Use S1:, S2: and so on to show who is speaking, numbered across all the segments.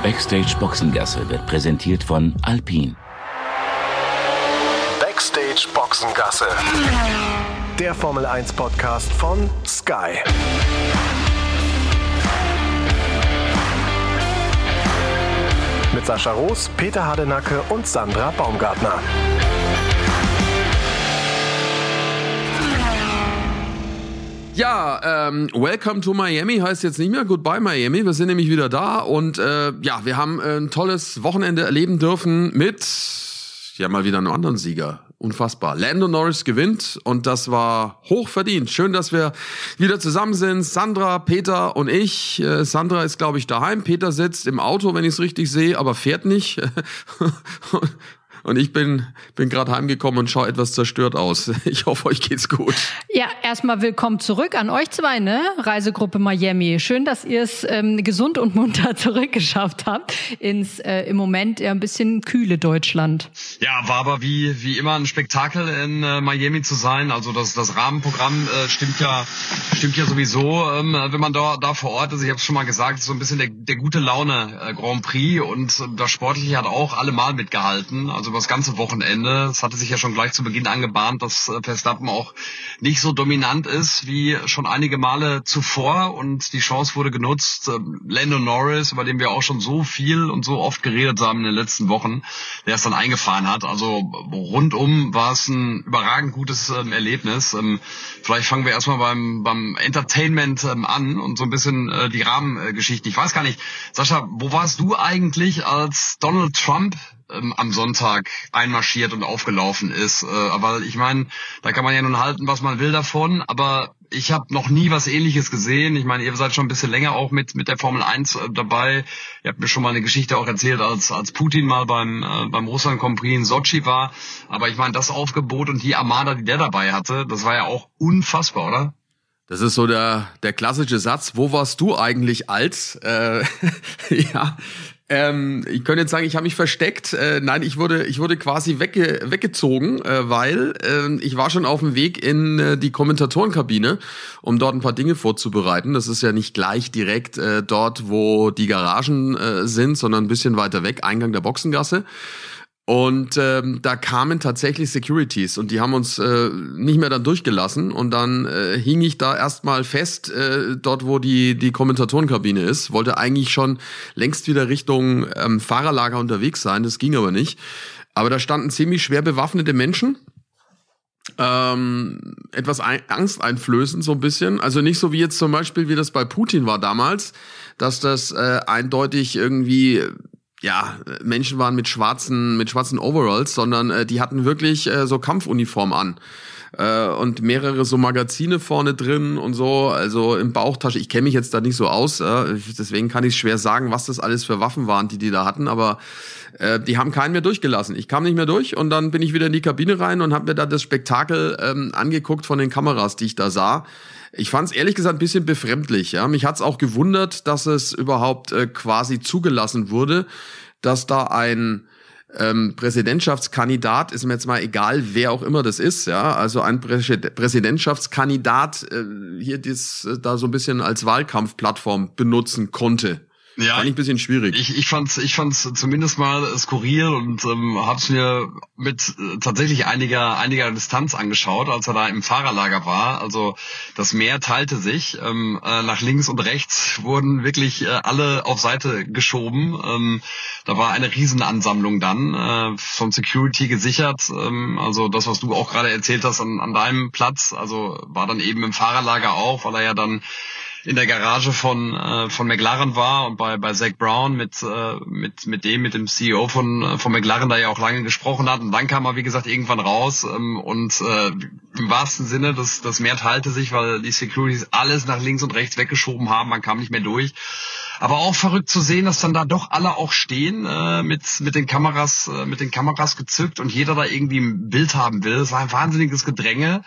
S1: Backstage Boxengasse wird präsentiert von Alpine.
S2: Backstage Boxengasse. Der Formel 1 Podcast von Sky. Mit Sascha Roos, Peter Hardenacke und Sandra Baumgartner.
S3: Ja, Welcome to Miami heißt jetzt nicht mehr Goodbye Miami. Wir sind nämlich wieder da und wir haben ein tolles Wochenende erleben dürfen mit mal wieder einem anderen Sieger. Unfassbar. Lando Norris gewinnt und das war hoch verdient. Schön, dass wir wieder zusammen sind. Sandra, Peter und ich. Sandra ist, glaube ich, daheim. Peter sitzt im Auto, wenn ich es richtig sehe, aber fährt nicht. Und ich bin gerade heimgekommen und schaue etwas zerstört aus. Ich hoffe, euch geht's gut.
S4: Ja, erstmal willkommen zurück an euch zwei, ne? Reisegruppe Miami. Schön, dass ihr es gesund und munter zurückgeschafft habt ins im Moment ein bisschen kühle Deutschland.
S5: Ja, war aber wie immer ein Spektakel in Miami zu sein. Also das Rahmenprogramm stimmt ja sowieso, wenn man da vor Ort ist. Ich habe es schon mal gesagt, so ein bisschen der gute Laune Grand Prix und das Sportliche hat auch allemal mitgehalten. Also das ganze Wochenende. Es hatte sich ja schon gleich zu Beginn angebahnt, dass Verstappen auch nicht so dominant ist wie schon einige Male zuvor und die Chance wurde genutzt. Lando Norris, über den wir auch schon so viel und so oft geredet haben in den letzten Wochen, der es dann eingefahren hat. Also rundum war es ein überragend gutes Erlebnis. Vielleicht fangen wir erstmal beim Entertainment an und so ein bisschen die Rahmengeschichte. Ich weiß gar nicht, Sascha, wo warst du eigentlich, als Donald Trump am Sonntag einmarschiert und aufgelaufen ist? Aber ich meine, da kann man ja nun halten, was man will davon, aber ich habe noch nie was Ähnliches gesehen. Ich meine, ihr seid schon ein bisschen länger auch mit der Formel 1 dabei. Ihr habt mir schon mal eine Geschichte auch erzählt, als Putin mal beim Russland Grand Prix in Sochi war. Aber ich meine, das Aufgebot und die Armada, die der dabei hatte, das war ja auch unfassbar, oder?
S3: Das ist so der klassische Satz, wo warst du eigentlich als? Ja. Ich könnte jetzt sagen, ich habe mich versteckt. Nein, ich wurde quasi weggezogen, weil ich war schon auf dem Weg in die Kommentatorenkabine, um dort ein paar Dinge vorzubereiten. Das ist ja nicht gleich direkt dort, wo die Garagen sind, sondern ein bisschen weiter weg, Eingang der Boxengasse. Und da kamen tatsächlich Securities und die haben uns nicht mehr dann durchgelassen und dann hing ich da erstmal fest, dort wo die Kommentatorenkabine ist, wollte eigentlich schon längst wieder Richtung Fahrerlager unterwegs sein, das ging aber nicht. Aber da standen ziemlich schwer bewaffnete Menschen, etwas angsteinflößend so ein bisschen, also nicht so wie jetzt zum Beispiel, wie das bei Putin war damals, dass das eindeutig irgendwie Menschen waren mit schwarzen Overalls, sondern die hatten wirklich so Kampfuniform an. Und mehrere so Magazine vorne drin und so, also in Bauchtasche. Ich kenne mich jetzt da nicht so aus, deswegen kann ich schwer sagen, was das alles für Waffen waren, die da hatten, aber die haben keinen mehr durchgelassen. Ich kam nicht mehr durch und dann bin ich wieder in die Kabine rein und habe mir da das Spektakel angeguckt von den Kameras, die ich da sah. Ich fand es ehrlich gesagt ein bisschen befremdlich. Ja, mich hat's auch gewundert, dass es überhaupt quasi zugelassen wurde, dass da ein Präsidentschaftskandidat, ist mir jetzt mal egal, wer auch immer das ist, ja, also ein Präsidentschaftskandidat hier da so ein bisschen als Wahlkampfplattform benutzen konnte.
S5: Ja,
S3: fand ich ein bisschen schwierig.
S5: Ich fand's zumindest mal skurril und hab's mir mit tatsächlich einiger Distanz angeschaut, als er da im Fahrerlager war. Also das Meer teilte sich. Nach links und rechts wurden wirklich alle auf Seite geschoben. Da war eine Riesenansammlung dann von Security gesichert. Also das, was du auch gerade erzählt hast an deinem Platz, also war dann eben im Fahrerlager auch, weil er ja dann in der Garage von McLaren war und bei Zach Brown mit dem CEO von McLaren da ja auch lange gesprochen hat und dann kam er wie gesagt irgendwann raus und im wahrsten Sinne das Meer teilte sich, weil die Securities alles nach links und rechts weggeschoben haben, man kam nicht mehr durch. Aber auch verrückt zu sehen, dass dann da doch alle auch stehen mit den Kameras gezückt und jeder da irgendwie ein Bild haben will. Es war ein wahnsinniges Gedränge.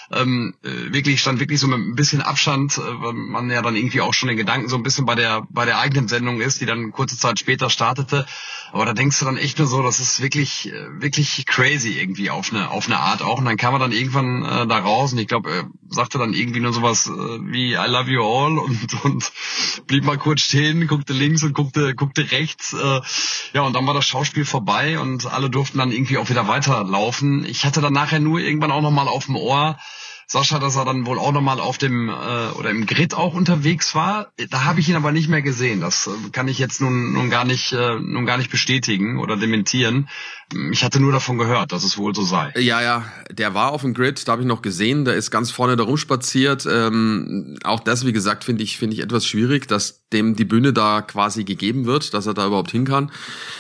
S5: Stand wirklich so mit ein bisschen Abstand, weil man ja dann irgendwie auch schon den Gedanken so ein bisschen bei der eigenen Sendung ist, die dann kurze Zeit später startete. Aber da denkst du dann echt nur so, das ist wirklich crazy irgendwie auf eine Art auch. Und dann kam er dann irgendwann da raus und ich glaube, er sagte dann irgendwie nur sowas wie I love you all und blieb mal kurz stehen hin, guckte links und guckte rechts. Ja, und dann war das Schauspiel vorbei und alle durften dann irgendwie auch wieder weiterlaufen. Ich hatte dann nachher nur irgendwann auch nochmal auf dem Ohr, Sascha, dass er dann wohl auch nochmal auf dem oder im Grid auch unterwegs war. Da habe ich ihn aber nicht mehr gesehen. Das kann ich jetzt nun gar nicht bestätigen oder dementieren. Ich hatte nur davon gehört, dass es wohl so sei.
S3: Ja, der war auf dem Grid, da habe ich noch gesehen, der ist ganz vorne da rumspaziert. Auch das, wie gesagt, finde ich etwas schwierig, dass dem die Bühne da quasi gegeben wird, dass er da überhaupt hin kann.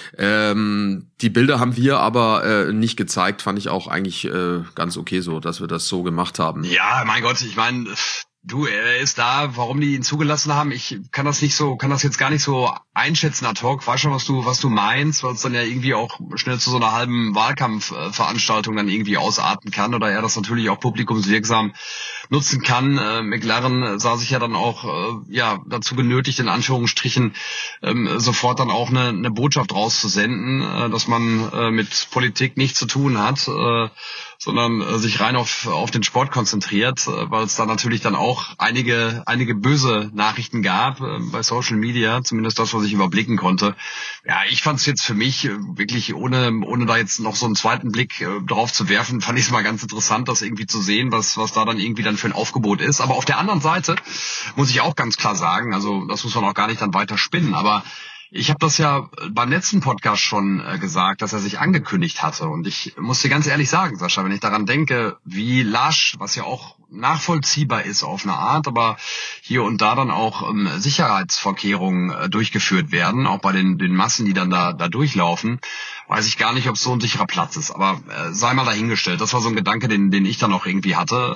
S3: Die Bilder haben wir aber nicht gezeigt, fand ich auch eigentlich ganz okay so, dass wir das so gemacht haben.
S5: Ja, mein Gott, ich meine, er ist da, warum die ihn zugelassen haben, ich kann das jetzt gar nicht so einschätzen ad hoc, weiß schon, was du meinst, weil es dann ja irgendwie auch schnell zu so einer halben Wahlkampfveranstaltung dann irgendwie ausarten kann oder er das natürlich auch publikumswirksam nutzen kann. McLaren sah sich ja dann auch dazu genötigt, in Anführungsstrichen sofort dann auch eine Botschaft rauszusenden, dass man mit Politik nichts zu tun hat, sondern sich rein auf den Sport konzentriert, weil es da natürlich dann auch einige böse Nachrichten gab bei Social Media, zumindest das, was ich überblicken konnte. Ja, ich fand es jetzt für mich wirklich, ohne da jetzt noch so einen zweiten Blick drauf zu werfen, fand ich es mal ganz interessant, das irgendwie zu sehen, was da dann irgendwie dann für ein Aufgebot ist. Aber auf der anderen Seite muss ich auch ganz klar sagen, also das muss man auch gar nicht dann weiter spinnen, aber ich habe das ja beim letzten Podcast schon gesagt, dass er sich angekündigt hatte. Und ich muss dir ganz ehrlich sagen, Sascha, wenn ich daran denke, wie lasch, was ja auch nachvollziehbar ist auf eine Art, aber hier und da dann auch Sicherheitsvorkehrungen durchgeführt werden, auch bei den Massen, die dann da durchlaufen, weiß ich gar nicht, ob es so ein sicherer Platz ist. Aber sei mal dahingestellt. Das war so ein Gedanke, den ich dann auch irgendwie hatte,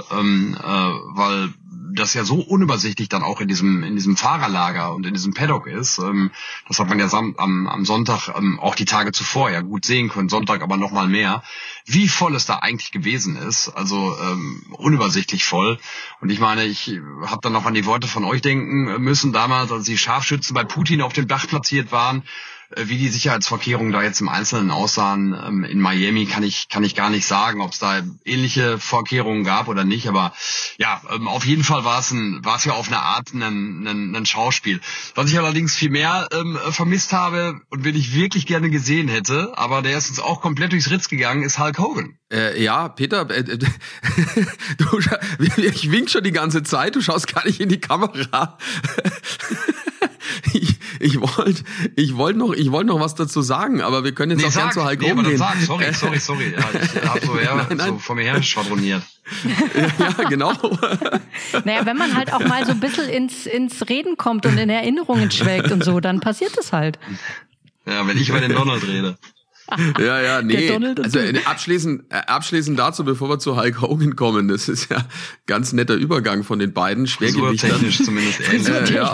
S5: weil das ja so unübersichtlich dann auch in diesem Fahrerlager und in diesem Paddock ist. Das hat man ja am Sonntag, auch die Tage zuvor ja gut sehen können, Sonntag aber noch mal mehr, wie voll es da eigentlich gewesen ist. Also unübersichtlich voll. Und ich meine, ich habe dann noch an die Worte von euch denken müssen, damals, als die Scharfschützen bei Putin auf dem Dach platziert waren. Wie die Sicherheitsvorkehrungen da jetzt im Einzelnen aussahen in Miami, kann ich gar nicht sagen, ob es da ähnliche Vorkehrungen gab oder nicht. Aber ja, auf jeden Fall war es ja auf eine Art ein Schauspiel. Was ich allerdings viel mehr vermisst habe und wen ich wirklich gerne gesehen hätte, aber der ist uns auch komplett durchs Ritz gegangen, ist Hulk Hogan.
S3: Ja, Peter, ich wink schon die ganze Zeit, du schaust gar nicht in die Kamera. Ich wollte noch was dazu sagen, aber wir können jetzt auch gern zu Hulk Hogan gehen.
S5: Sorry. Ja, ich habe so vor mir her schwadroniert.
S3: Ja, genau.
S4: Naja, wenn man halt auch mal so ein bisschen ins Reden kommt und in Erinnerungen schwelgt und so, dann passiert das halt.
S5: Ja, wenn ich über den Donald rede.
S3: Ja, nee. Also abschließend dazu, bevor wir zu Hulk Hogan kommen, das ist ja ganz netter Übergang von den beiden Schwergewichtern.
S5: Technisch zumindest ähnlich.
S3: Ja,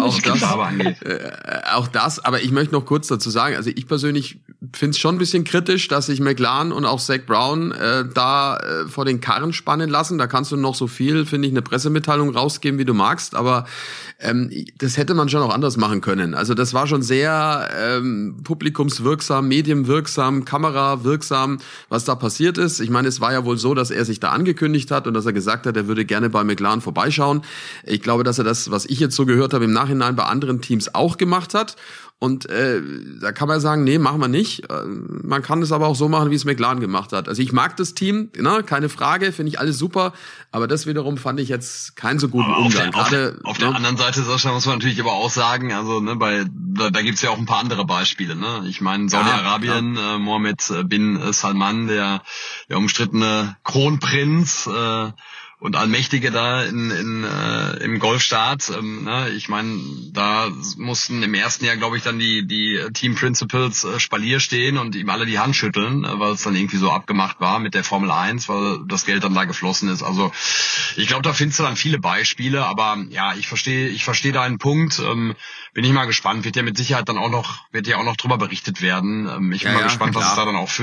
S3: auch das, aber ich möchte noch kurz dazu sagen, also ich persönlich finde es schon ein bisschen kritisch, dass sich McLaren und auch Zak Brown vor den Karren spannen lassen. Da kannst du noch so viel, finde ich, eine Pressemitteilung rausgeben, wie du magst, aber das hätte man schon auch anders machen können. Also das war schon sehr publikumswirksam, medienwirksam, kamerawirksam, was da passiert ist. Ich meine, es war ja wohl so, dass er sich da angekündigt hat und dass er gesagt hat, er würde gerne bei McLaren vorbeischauen. Ich glaube, dass er das, was ich jetzt so gehört habe, im Nachhinein bei anderen Teams auch gemacht hat. Und da kann man sagen, nee, machen wir nicht. Man kann es aber auch so machen, wie es McLaren gemacht hat. Also ich mag das Team, ne, keine Frage, finde ich alles super. Aber das wiederum fand ich jetzt keinen so guten Umgang.
S5: Auf der anderen Seite, Sascha, muss man natürlich aber auch sagen, also ne, da gibt's ja auch ein paar andere Beispiele. Ne? Ich meine, Saudi-Arabien, Mohammed bin Salman, der umstrittene Kronprinz, und Allmächtige da im Golfstaat, ich meine, da mussten im ersten Jahr, glaube ich, dann die Team Principals Spalier stehen und ihm alle die Hand schütteln, weil es dann irgendwie so abgemacht war mit der Formel 1, weil das Geld dann da geflossen ist. Also ich glaube, da findest du dann viele Beispiele, aber ja, ich verstehe deinen Punkt. Bin ich mal gespannt, wird ja mit Sicherheit dann auch noch drüber berichtet werden. Ich bin mal gespannt, was es da dann auch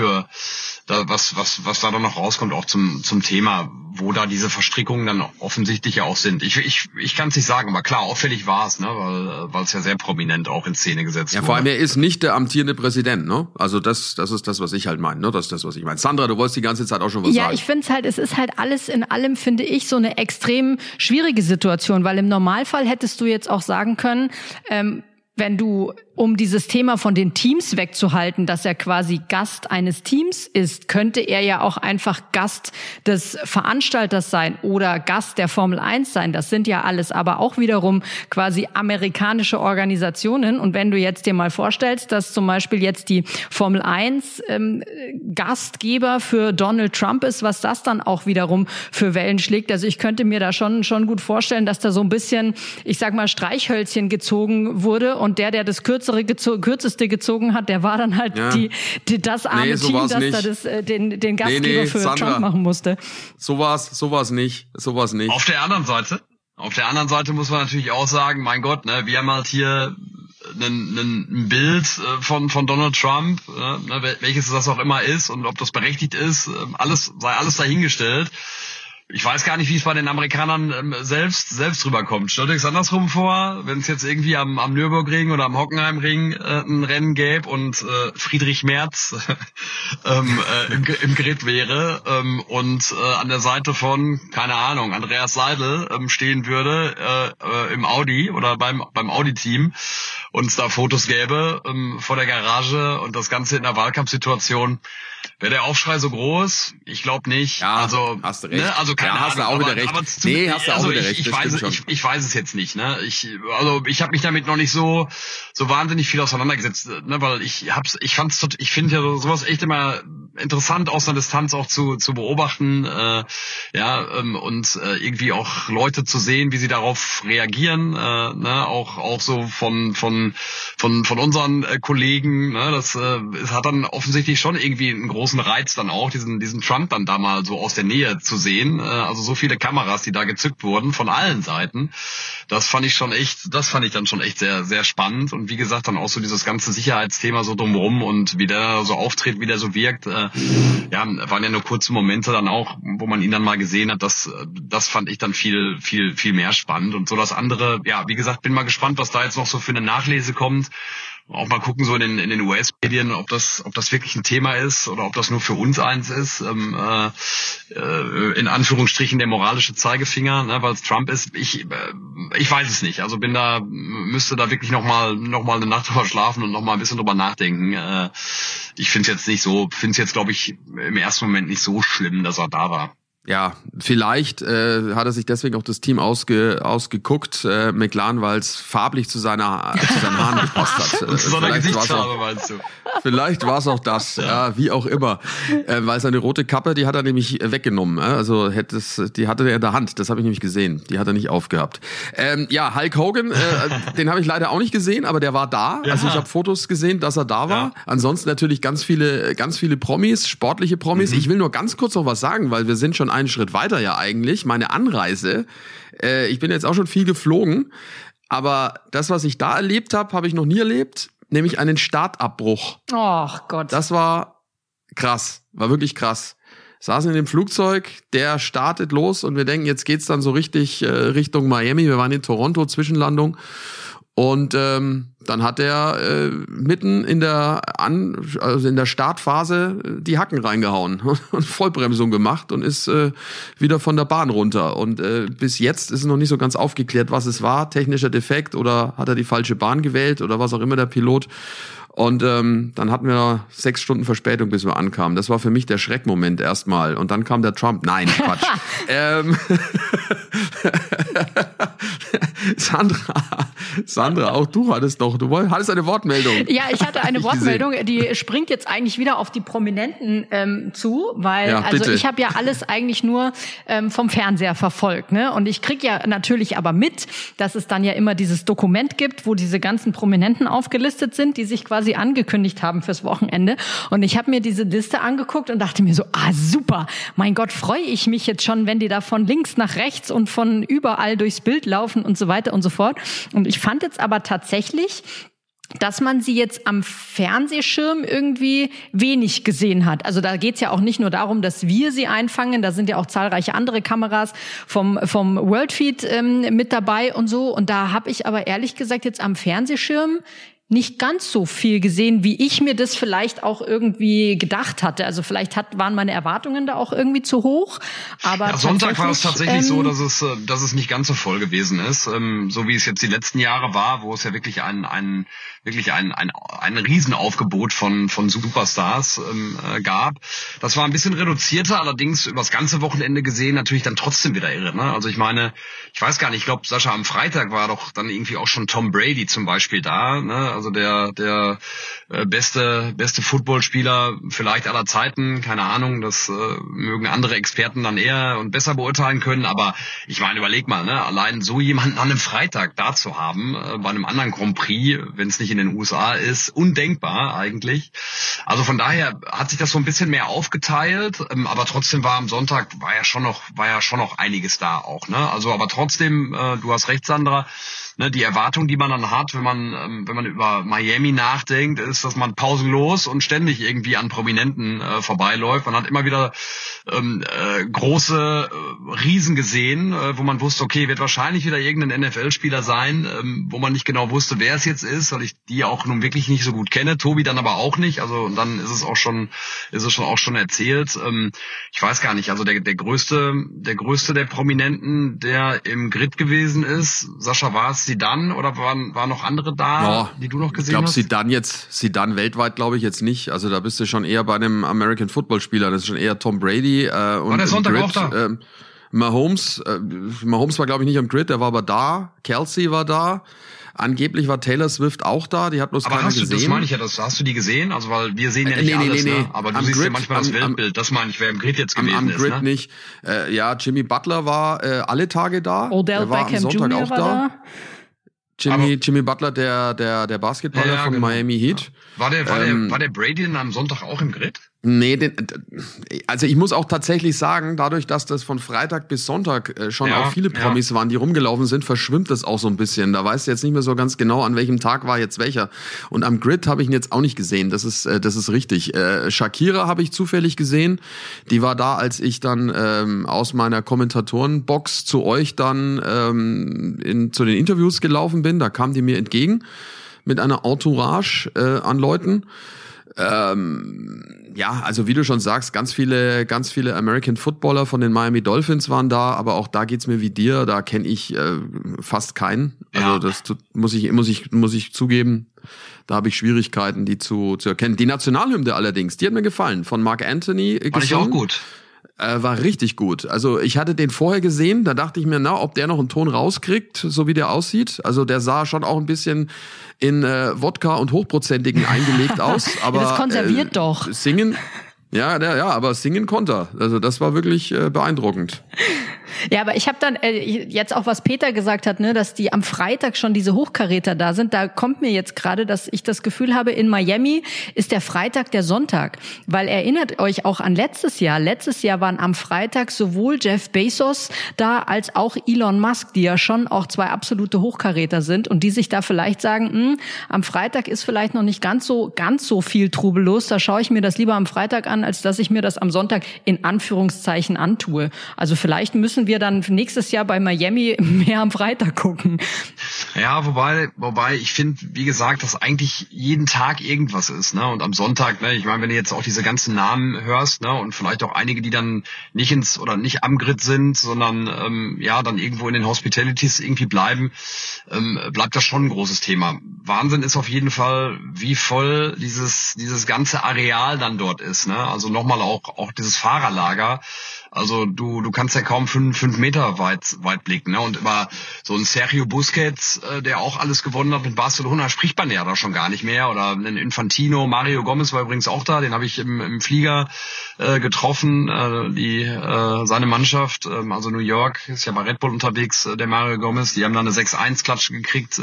S5: was da dann noch rauskommt, auch zum Thema, wo da diese Verstrickungen dann offensichtlich ja auch sind. Ich kann es nicht sagen, aber klar, auffällig war es, ne, weil es ja sehr prominent auch in Szene gesetzt wurde.
S3: Ja, vor allem, er ist nicht der amtierende Präsident, ne? Also das ist das, was ich halt meine, ne? Das ist das, was ich meine. Sandra, du wolltest die ganze Zeit auch schon was sagen.
S4: Ja, ich finde es halt, es ist halt alles in allem, finde ich, so eine extrem schwierige Situation, weil im Normalfall hättest du jetzt auch sagen können, wenn du, um dieses Thema von den Teams wegzuhalten, dass er quasi Gast eines Teams ist, könnte er ja auch einfach Gast des Veranstalters sein oder Gast der Formel 1 sein. Das sind ja alles aber auch wiederum quasi amerikanische Organisationen. Und wenn du jetzt dir mal vorstellst, dass zum Beispiel jetzt die Formel 1 Gastgeber für Donald Trump ist, was das dann auch wiederum für Wellen schlägt. Also ich könnte mir da schon gut vorstellen, dass da so ein bisschen, ich sag mal, Streichhölzchen gezogen wurde und der das kürzeste gezogen hat, der war dann halt das arme Team, das da den Gastgeber für Sandra, Trump machen musste.
S3: Sowas nicht.
S5: Auf der anderen Seite muss man natürlich auch sagen, mein Gott, ne, wir haben halt hier ein Bild von Donald Trump, ne, welches das auch immer ist und ob das berechtigt ist, sei alles dahingestellt. Ich weiß gar nicht, wie es bei den Amerikanern selbst rüberkommt. Stellt euch es andersrum vor, wenn es jetzt irgendwie am Nürburgring oder am Hockenheimring ein Rennen gäbe und Friedrich Merz im Grid wäre und an der Seite von, keine Ahnung, Andreas Seidel stehen würde im Audi oder beim Audi-Team und es da Fotos gäbe vor der Garage und das Ganze in der Wahlkampfsituation. Wäre der Aufschrei so groß? Ich glaube nicht.
S3: Ja,
S5: also
S3: hast du recht.
S5: Ne, also keine
S3: Ahnung. Hast du auch wieder recht. Hast du auch wieder recht.
S5: Ich weiß es jetzt nicht. Ne, ich habe mich damit noch nicht so wahnsinnig viel auseinandergesetzt. Ne, weil ich finde ja sowas echt immer interessant aus einer Distanz auch zu beobachten. Und irgendwie auch Leute zu sehen, wie sie darauf reagieren. Ne, auch so von unseren Kollegen. Ne, das hat dann offensichtlich schon irgendwie einen großen Reiz dann auch, diesen Trump dann da mal so aus der Nähe zu sehen. Also so viele Kameras, die da gezückt wurden von allen Seiten. Das fand ich dann schon echt sehr, sehr spannend. Und wie gesagt, dann auch so dieses ganze Sicherheitsthema so drumherum und wie der so auftritt, wie der so wirkt. Waren ja nur kurze Momente dann auch, wo man ihn dann mal gesehen hat. Das fand ich dann viel, viel, viel mehr spannend. Und so das andere, ja, wie gesagt, bin mal gespannt, was da jetzt noch so für eine Nachlese kommt. Auch mal gucken so in den US-Medien, ob das wirklich ein Thema ist oder ob das nur für uns eins ist. In Anführungsstrichen der moralische Zeigefinger, ne, weil es Trump ist. Ich weiß es nicht. Also müsste da wirklich noch mal eine Nacht drüber schlafen und noch mal ein bisschen drüber nachdenken. Ich finde es jetzt glaube ich im ersten Moment nicht so schlimm, dass er da war.
S3: Ja, vielleicht hat er sich deswegen auch das Team ausgeguckt, McLaren, weil es farblich zu seinen Haaren gepasst hat.
S5: Und zu seiner Gesichtsfarbe, meinst du?
S3: Vielleicht war es auch das, ja, wie auch immer. Weil seine rote Kappe, die hat er nämlich weggenommen. Also die hatte er in der Hand, das habe ich nämlich gesehen. Die hat er nicht aufgehabt. Hulk Hogan, den habe ich leider auch nicht gesehen, aber der war da. Ja. Also ich habe Fotos gesehen, dass er da war. Ja. Ansonsten natürlich ganz viele Promis, sportliche Promis. Ich will nur ganz kurz noch was sagen, weil wir sind schon einen Schritt weiter ja eigentlich. Meine Anreise, ich bin jetzt auch schon viel geflogen, aber das, was ich da erlebt habe ich noch nie erlebt, nämlich einen Startabbruch.
S4: Ach Gott.
S3: Das war krass, war wirklich krass. Saßen in dem Flugzeug, der startet los und wir denken, jetzt geht's dann so richtig Richtung Miami. Wir waren in Toronto, Zwischenlandung. Und dann hat er mitten in der Startphase die Hacken reingehauen und Vollbremsung gemacht und ist wieder von der Bahn runter. Und bis jetzt ist es noch nicht so ganz aufgeklärt, was es war. Technischer Defekt oder hat er die falsche Bahn gewählt oder was auch immer der Pilot. Und dann hatten wir 6 Stunden Verspätung, bis wir ankamen. Das war für mich der Schreckmoment erstmal. Und dann kam der Trump. Nein, Quatsch. Sandra, auch du hattest eine Wortmeldung.
S4: Ja, ich hatte eine Wortmeldung, die springt jetzt eigentlich wieder auf die Prominenten zu, weil ich habe ja alles eigentlich nur vom Fernseher verfolgt, ne? Und ich krieg ja natürlich aber mit, dass es dann ja immer dieses Dokument gibt, wo diese ganzen Prominenten aufgelistet sind, die sich quasi angekündigt haben fürs Wochenende. Und ich habe mir diese Liste angeguckt und dachte mir so, super, mein Gott, freue ich mich jetzt schon, wenn die da von links nach rechts und von überall durchs Bild laufen und so weiter und so fort. Und ich fand jetzt aber tatsächlich, dass man sie jetzt am Fernsehschirm irgendwie wenig gesehen hat. Also da geht's ja auch nicht nur darum, dass wir sie einfangen, da sind ja auch zahlreiche andere Kameras vom Worldfeed mit dabei und so. Und da habe ich aber ehrlich gesagt jetzt am Fernsehschirm nicht ganz so viel gesehen, wie ich mir das vielleicht auch irgendwie gedacht hatte. Also vielleicht waren meine Erwartungen da auch irgendwie zu hoch. Aber
S5: ja, Sonntag war es tatsächlich so, dass es nicht ganz so voll gewesen ist, so wie es jetzt die letzten Jahre war, wo es ja wirklich ein Riesenaufgebot von Superstars gab. Das war ein bisschen reduzierter, allerdings übers ganze Wochenende gesehen natürlich dann trotzdem wieder irre. Ne? Also ich meine, ich weiß gar nicht, ich glaube, Sascha, am Freitag war doch dann irgendwie auch schon Tom Brady zum Beispiel da, ne? Also der beste Footballspieler vielleicht aller Zeiten, keine Ahnung, das mögen andere Experten dann eher und besser beurteilen können, aber ich meine, überleg mal, ne? Allein so jemanden an einem Freitag da zu haben, bei einem anderen Grand Prix, wenn es nicht in den USA ist, undenkbar eigentlich. Also von daher hat sich das so ein bisschen mehr aufgeteilt, aber trotzdem war am Sonntag war ja schon noch einiges da auch, ne? Also aber trotzdem, du hast recht, Sandra, ne, die Erwartung, die man dann hat, wenn man über Miami nachdenkt, ist, dass man pausenlos und ständig irgendwie an Prominenten vorbeiläuft. Man hat immer wieder große Riesen gesehen, wo man wusste, okay, wird wahrscheinlich wieder irgendein NFL-Spieler sein, wo man nicht genau wusste, wer es jetzt ist, weil ich die auch nun wirklich nicht so gut kenne. Tobi dann aber auch nicht. Also und dann ist es auch schon erzählt. Ich weiß gar nicht. Also der größte der Prominenten, der im Grid gewesen ist, Sascha, war es Zidane oder waren noch andere da, die du noch gesehen hast?
S3: Ich glaube, Zidane weltweit glaube ich jetzt nicht. Also da bist du schon eher bei einem American Football Spieler. Das ist schon eher Tom Brady.
S5: War der Sonntag auch da?
S3: Mahomes war glaube ich nicht am Grid, der war aber da. Kelsey war da. Angeblich war Taylor Swift auch da, die hat bloß keiner gesehen.
S5: Das meine ich ja, hast du die gesehen? Also weil wir sehen ja nicht alles, nee. Ne? Aber du siehst ja manchmal das Weltbild. Das meine ich, wer im Grid jetzt gewesen ist. Am Grid
S3: nicht. Jimmy Butler war alle Tage da.
S4: Odell Beckham Jr. war da.
S3: Jimmy Butler, der Basketballer von Miami Heat.
S5: War der Brady denn am Sonntag auch im Grid?
S3: Nee, also ich muss auch tatsächlich sagen, dadurch, dass das von Freitag bis Sonntag schon auch viele Promis waren, die rumgelaufen sind, verschwimmt das auch so ein bisschen. Da weißt du jetzt nicht mehr so ganz genau, an welchem Tag war jetzt welcher. Und am Grid habe ich ihn jetzt auch nicht gesehen, das ist richtig. Shakira habe ich zufällig gesehen, die war da, als ich dann aus meiner Kommentatorenbox zu euch dann zu den Interviews gelaufen bin. Da kam die mir entgegen mit einer Entourage an Leuten. Also wie du schon sagst, ganz viele American Footballer von den Miami Dolphins waren da, aber auch da geht's mir wie dir, da kenne ich fast keinen. Also das muss ich zugeben, da habe ich Schwierigkeiten, die zu erkennen. Die Nationalhymne allerdings, die hat mir gefallen, von Mark Anthony gesungen.
S5: Fand ich auch gut.
S3: War richtig gut. Also ich hatte den vorher gesehen, da dachte ich mir, ob der noch einen Ton rauskriegt, so wie der aussieht. Also der sah schon auch ein bisschen in Wodka und Hochprozentigen eingelegt aus. Aber
S4: das konserviert doch.
S3: Singen, aber singen konnte er. Also das war wirklich beeindruckend.
S4: Ja, aber ich habe dann jetzt auch, was Peter gesagt hat, ne, dass die am Freitag schon diese Hochkaräter da sind. Da kommt mir jetzt gerade, dass ich das Gefühl habe, in Miami ist der Freitag der Sonntag. Weil erinnert euch auch an letztes Jahr. Letztes Jahr waren am Freitag sowohl Jeff Bezos da als auch Elon Musk, die ja schon auch zwei absolute Hochkaräter sind und die sich da vielleicht sagen, am Freitag ist vielleicht noch nicht ganz so viel Trubel los. Da schaue ich mir das lieber am Freitag an, als dass ich mir das am Sonntag in Anführungszeichen antue. Also vielleicht müssen wir dann nächstes Jahr bei Miami mehr am Freitag gucken.
S5: Ja, wobei ich finde, wie gesagt, dass eigentlich jeden Tag irgendwas ist, ne? Und am Sonntag, ne, ich meine, wenn du jetzt auch diese ganzen Namen hörst, ne, und vielleicht auch einige, die dann nicht am Grid sind, sondern dann irgendwo in den Hospitalities irgendwie bleiben, bleibt das schon ein großes Thema. Wahnsinn ist auf jeden Fall, wie voll dieses ganze Areal dann dort ist, ne? Also nochmal auch dieses Fahrerlager. Also du kannst ja kaum 5 Meter weit blicken, ne? Und über so ein Sergio Busquets, der auch alles gewonnen hat mit Barcelona, spricht man ja da schon gar nicht mehr. Oder einen Infantino, Mario Gomez war übrigens auch da, den habe ich im Flieger getroffen. Seine Mannschaft, also New York, ist ja bei Red Bull unterwegs, der Mario Gomez, die haben da eine 6-1-Klatsche gekriegt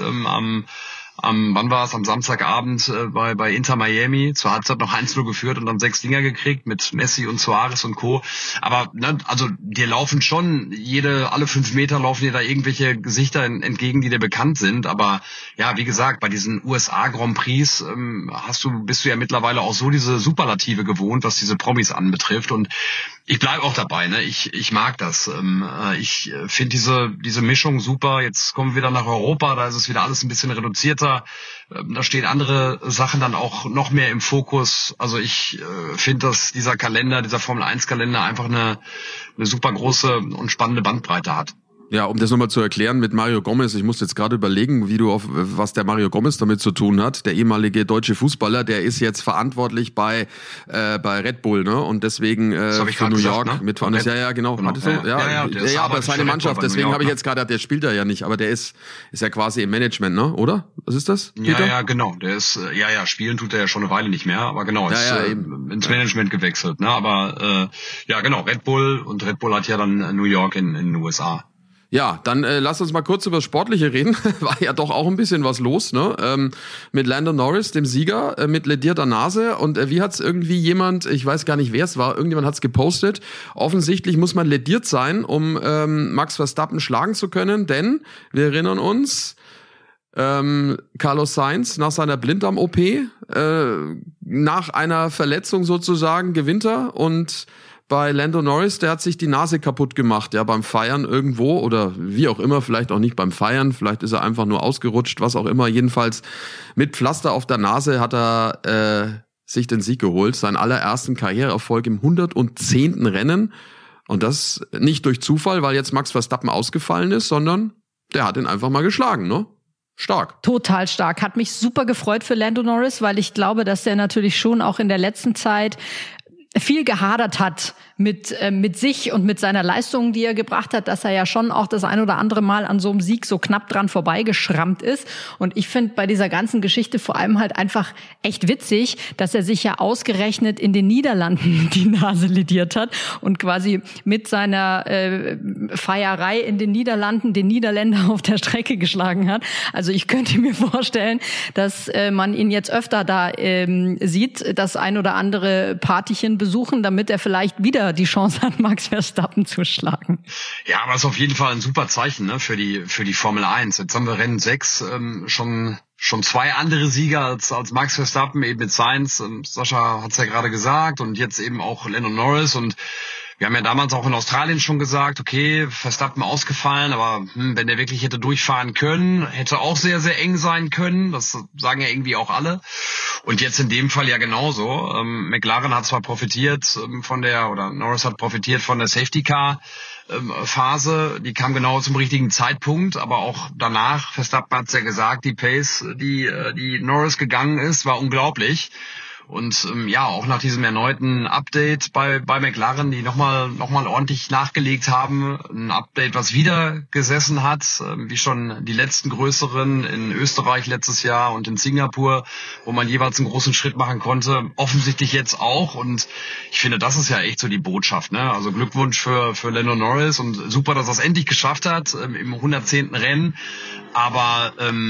S5: wann war es? Am Samstagabend bei Inter Miami, zur Halbzeit noch 1-0 geführt und dann 6 Dinger gekriegt mit Messi und Suarez und Co. Aber ne, also dir laufen schon alle 5 Meter laufen dir da irgendwelche Gesichter entgegen, die dir bekannt sind. Aber ja, wie gesagt, bei diesen USA Grand Prix bist du ja mittlerweile auch so diese Superlative gewohnt, was diese Promis anbetrifft. Und Ich bleibe auch dabei, ne? Ich mag das. Ich finde diese Mischung super. Jetzt kommen wir wieder nach Europa, da ist es wieder alles ein bisschen reduzierter. Da stehen andere Sachen dann auch noch mehr im Fokus. Also ich finde, dass dieser Formel-1-Kalender einfach eine super große und spannende Bandbreite hat.
S3: Ja, um das nochmal zu erklären mit Mario Gomez, ich musste jetzt gerade überlegen, was der Mario Gomez damit zu tun hat. Der ehemalige deutsche Fußballer, der ist jetzt verantwortlich bei Red Bull, ne? Und deswegen für New York, ne? Mit ja, genau. Ja, aber seine Mannschaft, deswegen habe ich jetzt gerade, der spielt da ja nicht, aber der ist ja quasi im Management, ne? Oder? Was ist das, Peter?
S5: Ja, genau. Der ist spielen tut er ja schon eine Weile nicht mehr, aber genau, ist ins Management gewechselt, ne? Aber genau, Red Bull hat ja dann New York in den USA.
S3: Ja, dann lass uns mal kurz über das Sportliche reden. War ja doch auch ein bisschen was los, ne? Mit Lando Norris, dem Sieger, mit ledierter Nase. Und wie hat's irgendwie jemand, ich weiß gar nicht, wer es war, irgendjemand hat's gepostet. Offensichtlich muss man lediert sein, um Max Verstappen schlagen zu können, denn wir erinnern uns, Carlos Sainz nach seiner Blinddarm-OP, nach einer Verletzung sozusagen gewinnt er, und bei Lando Norris, der hat sich die Nase kaputt gemacht, ja, beim Feiern irgendwo oder wie auch immer, vielleicht auch nicht beim Feiern, vielleicht ist er einfach nur ausgerutscht, was auch immer. Jedenfalls mit Pflaster auf der Nase hat er sich den Sieg geholt, seinen allerersten Karriereerfolg im 110. Rennen, und das nicht durch Zufall, weil jetzt Max Verstappen ausgefallen ist, sondern der hat ihn einfach mal geschlagen, ne? Stark.
S4: Total stark. Hat mich super gefreut für Lando Norris, weil ich glaube, dass der natürlich schon auch in der letzten Zeit viel gehadert hat mit sich und mit seiner Leistung, die er gebracht hat, dass er ja schon auch das ein oder andere Mal an so einem Sieg so knapp dran vorbeigeschrammt ist. Und ich finde bei dieser ganzen Geschichte vor allem halt einfach echt witzig, dass er sich ja ausgerechnet in den Niederlanden die Nase lediert hat und quasi mit seiner Feierei in den Niederlanden den Niederländer auf der Strecke geschlagen hat. Also ich könnte mir vorstellen, dass man ihn jetzt öfter da sieht, das ein oder andere Partychen besuchen, damit er vielleicht wieder die Chance hat, Max Verstappen zu schlagen.
S5: Ja, aber es ist auf jeden Fall ein super Zeichen, ne, für die Formel 1. Jetzt haben wir Rennen 6 schon zwei andere Sieger als Max Verstappen, eben mit Sainz. Sascha hat's ja gerade gesagt, und jetzt eben auch Lando Norris. Und wir haben ja damals auch in Australien schon gesagt, okay, Verstappen ausgefallen, aber wenn der wirklich hätte durchfahren können, hätte auch sehr, sehr eng sein können. Das sagen ja irgendwie auch alle. Und jetzt in dem Fall ja genauso. McLaren hat zwar profitiert Norris hat profitiert von der Safety Car Phase, die kam genau zum richtigen Zeitpunkt, aber auch danach, Verstappen hat's ja gesagt, die Pace, die Norris gegangen ist, war unglaublich. Und auch nach diesem erneuten Update bei McLaren, die nochmal ordentlich nachgelegt haben, ein Update, was wieder gesessen hat, wie schon die letzten größeren in Österreich letztes Jahr und in Singapur, wo man jeweils einen großen Schritt machen konnte, offensichtlich jetzt auch. Und ich finde, das ist ja echt so die Botschaft, ne? Also Glückwunsch für Lando Norris, und super, dass er es endlich geschafft hat im 110. Rennen. Aber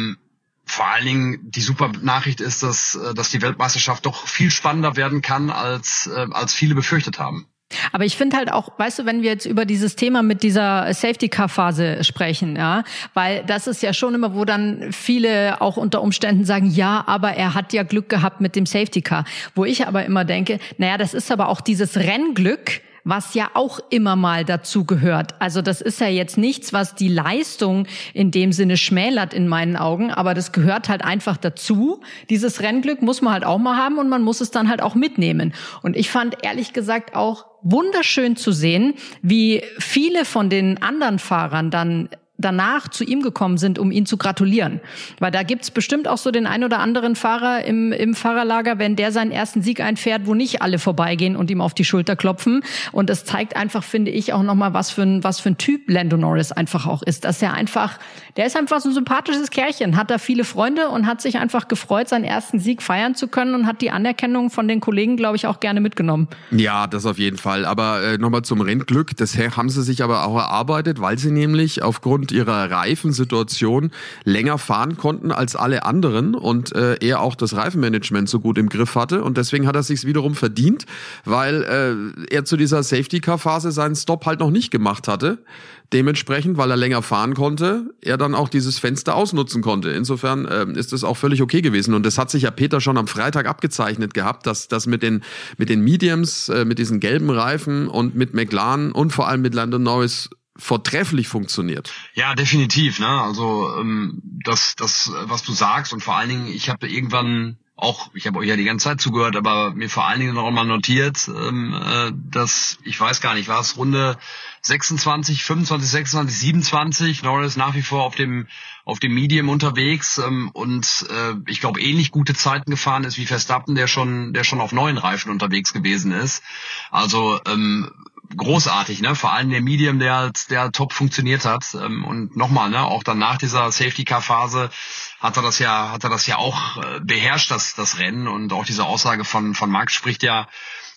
S5: vor allen Dingen die super Nachricht ist, dass die Weltmeisterschaft doch viel spannender werden kann, als viele befürchtet haben.
S4: Aber ich finde halt auch, weißt du, wenn wir jetzt über dieses Thema mit dieser Safety-Car-Phase sprechen, ja, weil das ist ja schon immer, wo dann viele auch unter Umständen sagen, ja, aber er hat ja Glück gehabt mit dem Safety-Car. Wo ich aber immer denke, naja, das ist aber auch dieses Rennglück, was ja auch immer mal dazu gehört. Also das ist ja jetzt nichts, was die Leistung in dem Sinne schmälert in meinen Augen, aber das gehört halt einfach dazu. Dieses Rennglück muss man halt auch mal haben, und man muss es dann halt auch mitnehmen. Und ich fand ehrlich gesagt auch wunderschön zu sehen, wie viele von den anderen Fahrern dann danach zu ihm gekommen sind, um ihn zu gratulieren. Weil da gibt's bestimmt auch so den ein oder anderen Fahrer im Fahrerlager, wenn der seinen ersten Sieg einfährt, wo nicht alle vorbeigehen und ihm auf die Schulter klopfen. Und das zeigt einfach, finde ich, auch nochmal, was für ein Typ Lando Norris einfach auch ist. Dass der ist einfach so ein sympathisches Kerlchen, hat da viele Freunde und hat sich einfach gefreut, seinen ersten Sieg feiern zu können, und hat die Anerkennung von den Kollegen, glaube ich, auch gerne mitgenommen.
S3: Ja, das auf jeden Fall. Aber nochmal zum Rennglück, das haben sie sich aber auch erarbeitet, weil sie nämlich aufgrund aufgrund ihrer Reifensituation länger fahren konnten als alle anderen und er auch das Reifenmanagement so gut im Griff hatte und deswegen hat er sich's wiederum verdient, weil er zu dieser Safety-Car-Phase seinen Stop halt noch nicht gemacht hatte. Dementsprechend, weil er länger fahren konnte, er dann auch dieses Fenster ausnutzen konnte. Insofern ist es auch völlig okay gewesen. Und das hat sich ja Peter schon am Freitag abgezeichnet gehabt, dass das mit den Mediums, mit diesen gelben Reifen und mit McLaren und vor allem mit Lando Norris vortrefflich funktioniert.
S5: Ja, definitiv. Ne? Also das, was du sagst und vor allen Dingen, ich habe euch ja die ganze Zeit zugehört, aber mir vor allen Dingen noch mal notiert, dass, ich weiß gar nicht, war es Runde 26, 25, 26, 27, Norris nach wie vor auf dem Medium unterwegs und ich glaube ähnlich gute Zeiten gefahren ist wie Verstappen, der schon auf neuen Reifen unterwegs gewesen ist. Also großartig, ne? Vor allem der Medium, der top funktioniert hat. Und nochmal, ne, auch dann nach dieser Safety-Car-Phase hat er das ja auch beherrscht, das Rennen. Und auch diese Aussage von Max spricht ja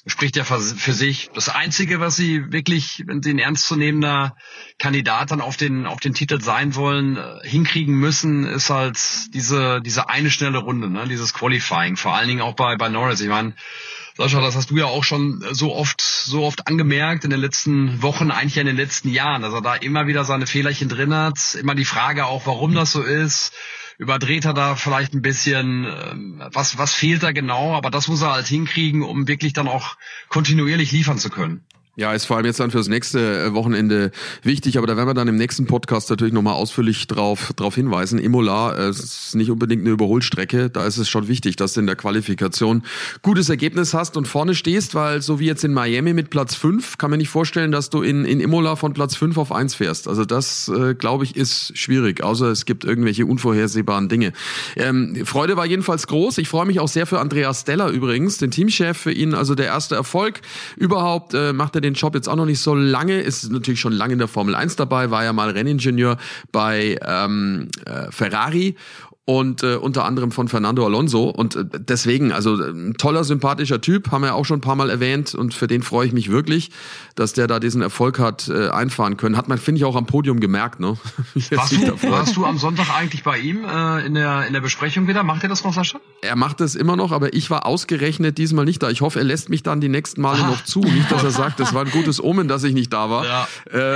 S5: für sich. Das Einzige, was sie wirklich, wenn sie ein ernstzunehmender Kandidat dann auf den Titel sein wollen, hinkriegen müssen, ist halt diese eine schnelle Runde, ne? Dieses Qualifying. Vor allen Dingen auch bei Norris. Ich meine, Sascha, das hast du ja auch schon so oft angemerkt in den letzten Wochen, eigentlich ja in den letzten Jahren, dass er da immer wieder seine Fehlerchen drin hat. Immer die Frage auch, warum das so ist. Überdreht er da vielleicht ein bisschen, was fehlt da genau? Aber das muss er halt hinkriegen, um wirklich dann auch kontinuierlich liefern zu können.
S3: Ja, ist vor allem jetzt dann fürs nächste Wochenende wichtig, aber da werden wir dann im nächsten Podcast natürlich nochmal ausführlich drauf hinweisen. Imola ist nicht unbedingt eine Überholstrecke, da ist es schon wichtig, dass du in der Qualifikation gutes Ergebnis hast und vorne stehst, weil so wie jetzt in Miami mit Platz 5, kann man nicht vorstellen, dass du in Imola von Platz 5 auf 1 fährst. Also das, glaube ich, ist schwierig, außer es gibt irgendwelche unvorhersehbaren Dinge. Freude war jedenfalls groß. Ich freue mich auch sehr für Andreas Steller übrigens, den Teamchef, für ihn also der erste Erfolg überhaupt, macht er den Job jetzt auch noch nicht so lange, ist natürlich schon lange in der Formel 1 dabei, war ja mal Renningenieur bei Ferrari und unter anderem von Fernando Alonso und deswegen, also ein toller, sympathischer Typ, haben wir auch schon ein paar Mal erwähnt und für den freue ich mich wirklich, dass der da diesen Erfolg hat einfahren können. Hat man, finde ich, auch am Podium gemerkt, ne?
S5: Warst du am Sonntag eigentlich bei ihm in der Besprechung wieder? Macht er das noch, Sascha?
S3: Er macht es immer noch, aber ich war ausgerechnet diesmal nicht da. Ich hoffe, er lässt mich dann die nächsten Male noch zu. Nicht, dass er sagt, das war ein gutes Omen, dass ich nicht da war.
S5: Ja.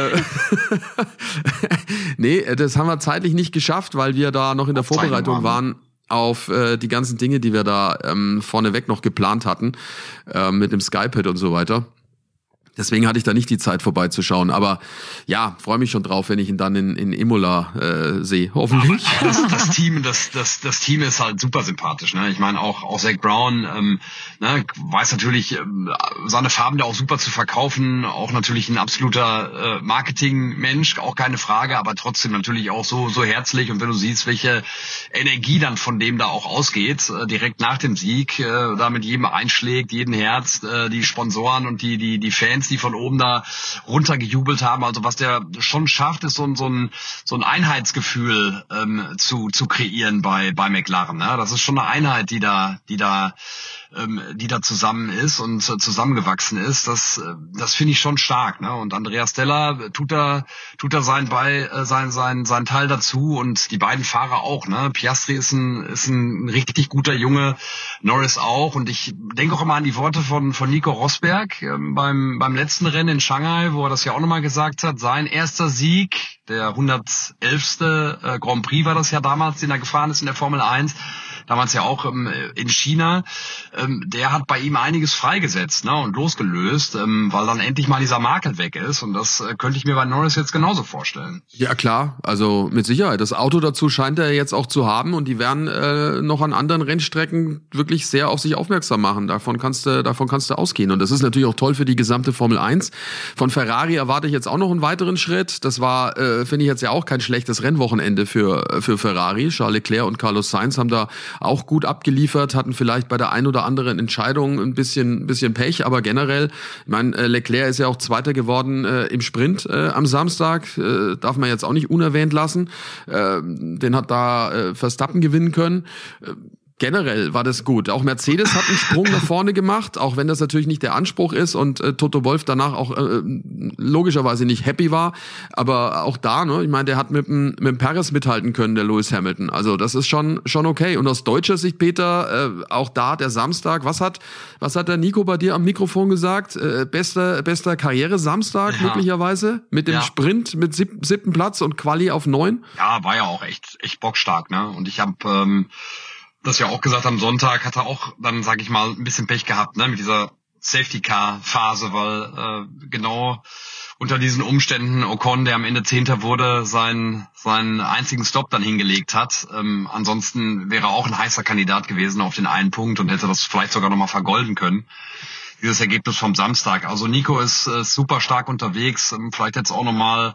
S3: Nee, das haben wir zeitlich nicht geschafft, weil wir da noch in der Vorbereitung waren auf die ganzen Dinge, die wir da vorneweg noch geplant hatten, mit dem Skypad und so weiter. Deswegen hatte ich da nicht die Zeit vorbeizuschauen, aber ja, freue mich schon drauf, wenn ich ihn dann in Imola sehe, hoffentlich.
S5: Das Team ist halt super sympathisch, ne? Ich meine auch Zach Brown, weiß natürlich seine Farben da auch super zu verkaufen, auch natürlich ein absoluter Marketingmensch, auch keine Frage, aber trotzdem natürlich auch so herzlich und wenn du siehst, welche Energie dann von dem da auch ausgeht, direkt nach dem Sieg, da mit jedem einschlägt, jeden Herz, die Sponsoren und die Fans, die von oben da runtergejubelt haben. Also was der schon schafft, ist so ein Einheitsgefühl zu kreieren bei McLaren. Ne? Das ist schon eine Einheit, die da zusammen ist und zusammengewachsen ist. Das finde ich schon stark. Ne? Und Andreas Steller tut da sein Teil dazu und die beiden Fahrer auch. Ne? Piastri ist ein richtig guter Junge, Norris auch. Und ich denke auch immer an die Worte von Nico Rosberg beim letzten Rennen in Shanghai, wo er das ja auch nochmal gesagt hat. Sein erster Sieg, der 111. Grand Prix war das ja damals, den er gefahren ist in der Formel 1. Damals ja auch in China, der hat bei ihm einiges freigesetzt, ne, und losgelöst, weil dann endlich mal dieser Makel weg ist und das könnte ich mir bei Norris jetzt genauso vorstellen.
S3: Ja klar, also mit Sicherheit. Das Auto dazu scheint er jetzt auch zu haben und die werden noch an anderen Rennstrecken wirklich sehr auf sich aufmerksam machen. Davon kannst du ausgehen und das ist natürlich auch toll für die gesamte Formel 1. Von Ferrari erwarte ich jetzt auch noch einen weiteren Schritt. Das war, finde ich jetzt ja auch kein schlechtes Rennwochenende für Ferrari. Charles Leclerc und Carlos Sainz haben da auch gut abgeliefert, hatten vielleicht bei der ein oder anderen Entscheidung ein bisschen Pech, aber generell, ich meine, Leclerc ist ja auch Zweiter geworden im Sprint am Samstag, darf man jetzt auch nicht unerwähnt lassen. Den hat da Verstappen gewinnen können. generell war das gut. Auch Mercedes hat einen Sprung nach vorne gemacht, auch wenn das natürlich nicht der Anspruch ist und Toto Wolff danach auch logischerweise nicht happy war. Aber auch da, ne, ich meine, der hat mit dem Perez mithalten können, der Lewis Hamilton. Also das ist schon okay. Und aus deutscher Sicht, Peter, auch da der Samstag, was hat der Nico bei dir am Mikrofon gesagt? Bester Karriere-Samstag möglicherweise mit dem Sprint mit 7. Platz und Quali auf 9?
S5: Ja, war ja auch echt bockstark, ne? Und ich habe das ja auch gesagt, am Sonntag hat er auch dann, sag ich mal, ein bisschen Pech gehabt, ne, mit dieser Safety-Car-Phase, weil genau unter diesen Umständen Ocon, der am Ende 10. wurde, seinen einzigen Stop dann hingelegt hat. Ansonsten wäre er auch ein heißer Kandidat gewesen auf den einen Punkt und hätte das vielleicht sogar nochmal vergolden können. Dieses Ergebnis vom Samstag. Also Nico ist super stark unterwegs, vielleicht jetzt auch nochmal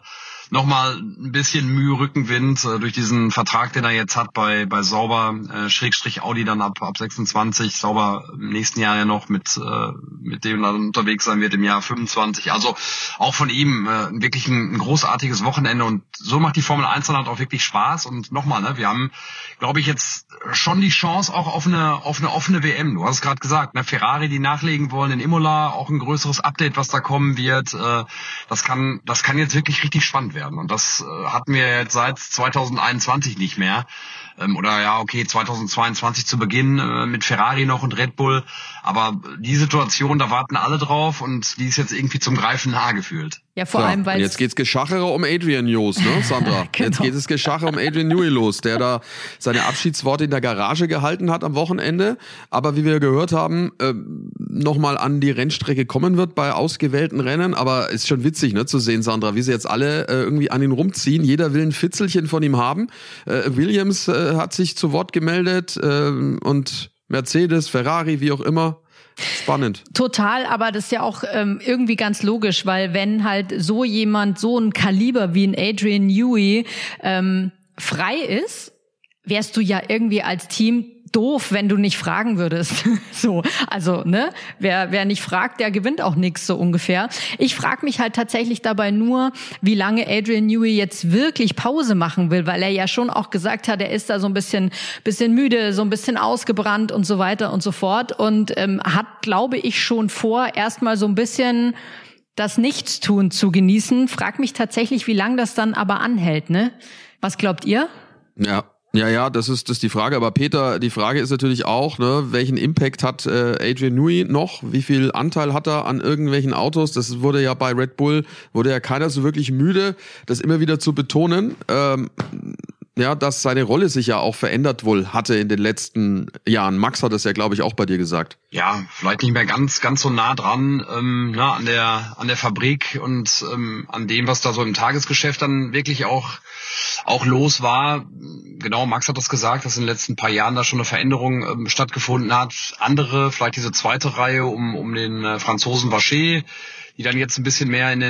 S5: ein bisschen Mühe Rückenwind durch diesen Vertrag, den er jetzt hat bei Sauber, Schrägstrich Audi dann ab 26, Sauber im nächsten Jahr ja noch mit dem er unterwegs sein wird im Jahr 25. Also auch von ihm wirklich ein großartiges Wochenende und so macht die Formel 1 dann halt auch wirklich Spaß und nochmal, ne, wir haben, glaube ich, jetzt schon die Chance auch auf eine offene WM. Du hast es gerade gesagt, ne, Ferrari, die nachlegen wollen in Imola, auch ein größeres Update, was da kommen wird. Das kann jetzt wirklich richtig spannend werden. Und das hatten wir jetzt seit 2021 nicht mehr. Oder ja, okay, 2022 zu Beginn mit Ferrari noch und Red Bull. Aber die Situation, da warten alle drauf und die ist jetzt irgendwie zum Greifen nahe gefühlt.
S4: Ja, vor allem, weil
S3: jetzt geht's Geschachere um Adrian Newey, ne, Sandra? Genau. Jetzt geht es Geschachere um Adrian Newey los, der da seine Abschiedsworte in der Garage gehalten hat am Wochenende. Aber wie wir gehört haben, nochmal an die Rennstrecke kommen wird bei ausgewählten Rennen. Aber ist schon witzig, ne, zu sehen, Sandra, wie sie jetzt alle irgendwie an ihn rumziehen. Jeder will ein Fitzelchen von ihm haben. Williams hat sich zu Wort gemeldet und Mercedes, Ferrari, wie auch immer. Spannend.
S4: Total, aber das ist ja auch irgendwie ganz logisch, weil wenn halt so jemand, so ein Kaliber wie ein Adrian Newey frei ist, wärst du ja irgendwie als Team doof, wenn du nicht fragen würdest. So, also, ne, wer nicht fragt, der gewinnt auch nichts, so ungefähr. Ich frage mich halt tatsächlich dabei nur, wie lange Adrian Newey jetzt wirklich Pause machen will, weil er ja schon auch gesagt hat, er ist da so ein bisschen müde, so ein bisschen ausgebrannt und so weiter und so fort und hat, glaube ich, schon vor, erstmal so ein bisschen das Nichtstun zu genießen. Frag mich tatsächlich, wie lange das dann aber anhält, ne? Was glaubt ihr?
S3: Ja, das ist die Frage. Aber Peter, die Frage ist natürlich auch, ne, welchen Impact hat Adrian Newey noch? Wie viel Anteil hat er an irgendwelchen Autos? Das wurde ja bei Red Bull, wurde ja keiner so wirklich müde, das immer wieder zu betonen. Ja, dass seine Rolle sich ja auch verändert wohl hatte in den letzten Jahren. Max hat das ja, glaube ich, auch bei dir gesagt.
S5: Ja, vielleicht nicht mehr ganz so nah dran an der Fabrik und an dem, was da so im Tagesgeschäft dann wirklich auch los war. Genau, Max hat das gesagt, dass in den letzten paar Jahren da schon eine Veränderung stattgefunden hat. Andere, vielleicht diese zweite Reihe um den Franzosen Vacher, die dann jetzt ein bisschen mehr in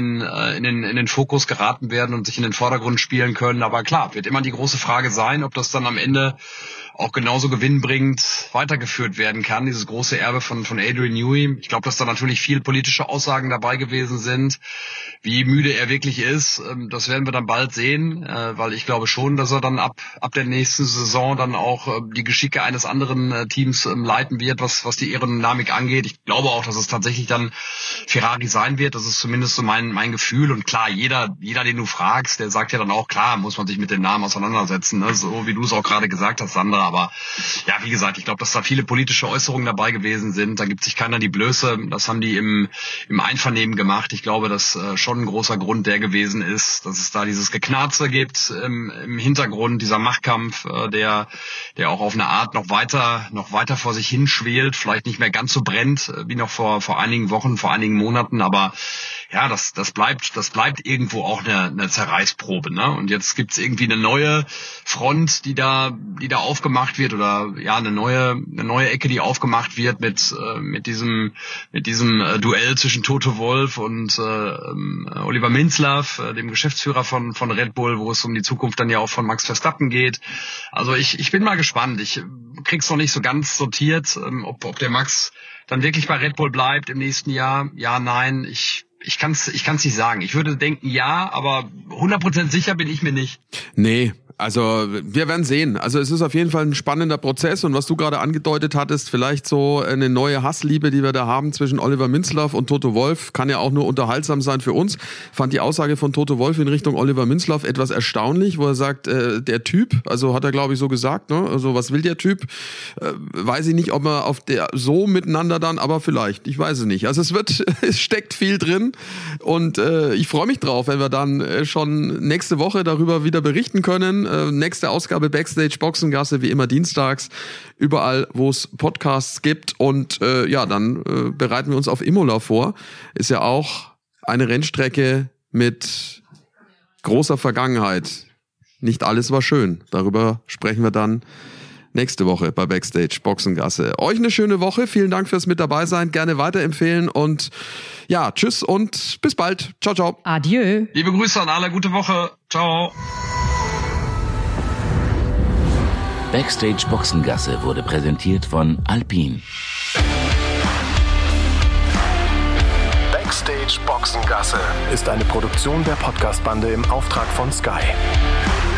S5: den Fokus geraten werden und sich in den Vordergrund spielen können. Aber klar, wird immer die große Frage sein, ob das dann am Ende auch genauso gewinnbringend weitergeführt werden kann, dieses große Erbe von Adrian Newey. Ich glaube, dass da natürlich viel politische Aussagen dabei gewesen sind. Wie müde er wirklich ist, das werden wir dann bald sehen, weil ich glaube schon, dass er dann ab der nächsten Saison dann auch die Geschicke eines anderen Teams leiten wird, was die Aerodynamik angeht. Ich glaube auch, dass es tatsächlich dann Ferrari sein wird. Das ist zumindest so mein Gefühl. Und klar, jeder, den du fragst, der sagt ja dann auch, klar, muss man sich mit dem Namen auseinandersetzen, ne? So wie du es auch gerade gesagt hast, Sandra. Aber ja, wie gesagt, ich glaube, dass da viele politische Äußerungen dabei gewesen sind. Da gibt sich keiner die Blöße. Das haben die im Einvernehmen gemacht. Ich glaube, dass schon ein großer Grund der gewesen ist, dass es da dieses Geknarze gibt im Hintergrund, dieser Machtkampf, der auch auf eine Art noch weiter vor sich hinschwelt, vielleicht nicht mehr ganz so brennt wie noch vor einigen Wochen, vor einigen Monaten, aber ja, das bleibt irgendwo auch eine Zerreißprobe, ne? Und jetzt gibt's irgendwie eine neue Front, die da aufgemacht wird, oder ja, eine neue Ecke, die aufgemacht wird mit diesem Duell zwischen Toto Wolff und Oliver Minzlaff, dem Geschäftsführer von Red Bull, wo es um die Zukunft dann ja auch von Max Verstappen geht. Also ich bin mal gespannt. Ich krieg's noch nicht so ganz sortiert, ob der Max dann wirklich bei Red Bull bleibt im nächsten Jahr. Ja, nein, ich kann's nicht sagen. Ich würde denken, ja, aber 100% sicher bin ich mir nicht.
S3: Nee, Also wir werden sehen. Also es ist auf jeden Fall ein spannender Prozess und was du gerade angedeutet hattest, vielleicht so eine neue Hassliebe, die wir da haben zwischen Oliver Minzlaff und Toto Wolff, kann ja auch nur unterhaltsam sein für uns. Fand die Aussage von Toto Wolff in Richtung Oliver Minzlaff etwas erstaunlich, wo er sagt, der Typ, also hat er glaube ich so gesagt, ne? Also was will der Typ? Weiß ich nicht, ob wir auf der so miteinander dann, aber vielleicht, ich weiß es nicht. Also es steckt viel drin und ich freue mich drauf, wenn wir dann schon nächste Woche darüber wieder berichten können. Nächste Ausgabe Backstage Boxengasse, wie immer dienstags, überall, wo es Podcasts gibt. Und dann bereiten wir uns auf Imola vor. Ist ja auch eine Rennstrecke mit großer Vergangenheit. Nicht alles war schön. Darüber sprechen wir dann nächste Woche bei Backstage Boxengasse. Euch eine schöne Woche. Vielen Dank fürs mit dabei sein. Gerne weiterempfehlen und ja, tschüss und bis bald. Ciao, ciao.
S4: Adieu.
S5: Liebe Grüße an alle. Gute Woche. Ciao.
S1: Backstage Boxengasse wurde präsentiert von Alpine.
S2: Backstage Boxengasse ist eine Produktion der Podcastbande im Auftrag von Sky.